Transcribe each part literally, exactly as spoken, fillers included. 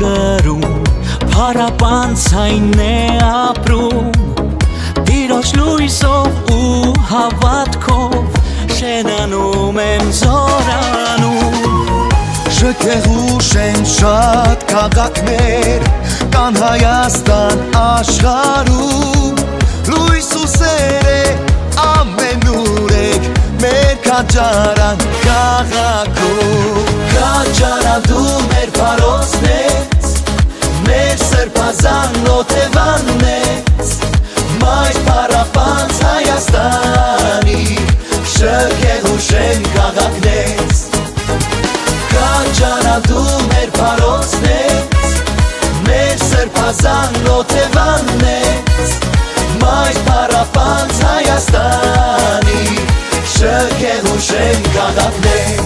կրում Փարապանցային է ապրում Տիրոջ լույսով ու հավատքով Շենանում են զորանում Շքեղ ու շեն շատ քաղաքներ Կան Հայաստան աշխարհում Լույս ու սեր է ամենուրեք Մեր քաջարան քաղաքում Քաջարան դու մեր փարոսնես Մեր սրբազան օթևաննես Մայր Փարապանց Հայաստանի Շքեղ ու շեն քաղաքնես Քաջարան դու մեր փարոսնես Մեր սրբազան օթևաննես Մայր Փարապանց Հայաստանի Շքեղ ու շեն քաղաքնես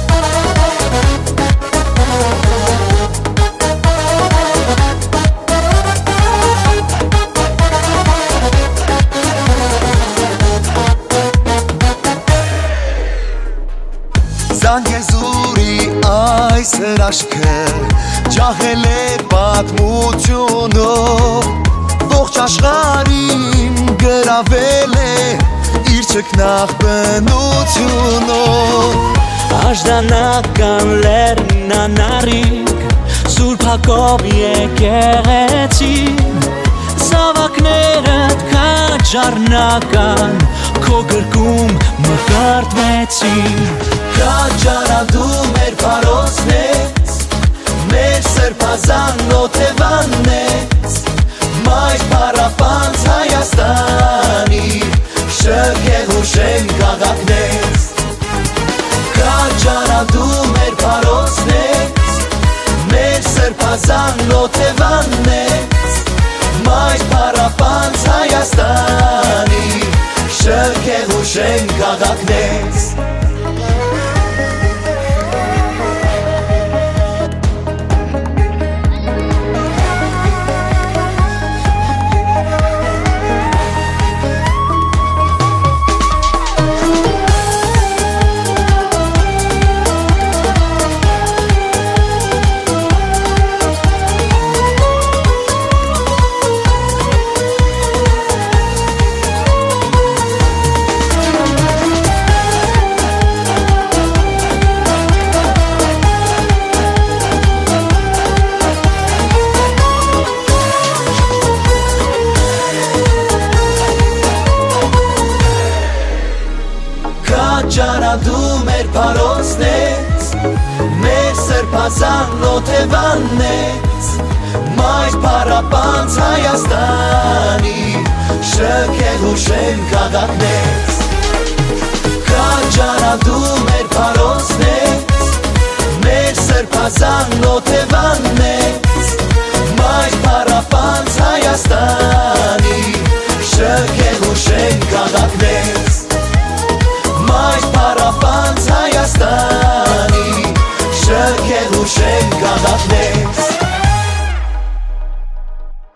Զանգեզուրի այս հրաշքը Ջահել է պատմությունով Ողջ աշխարհին գրավել է Իր չքնաղ բնությունով Աշդանական լեռնանարիկ Սուրբ Հակոբ եկեղեցին Զավակներդ քաջառնական Քո գրկում մկրտվեցին Քաջարան դու մեր փարոսնես Մեր սրբազան օթևաննես Մայր Փարապանց Հայաստանի Շքեղ ու շեն քաղաքնես Քաջարան դու մեր փարոսնես Մեր սրբազան օթևաննես Մայր Փարապանց Հայաստանի Շքեղ ու շեն քաղաքնես Քաջարան դու մեր փարոսնես Մեր սրբազան օթևաննես Մայր Փարապանց Հայաստանի Շքեղ ու շեն քաղաքնես Քաջարան դու մեր փարոսնես Մեր սրբազան օթևաննես Մայր Փարապանց Հայաստանի Շքեղ ու շեն քաղաքնես Մայր Փարապանց Հայաստանի Շքեղ ու շեն քաղաքնես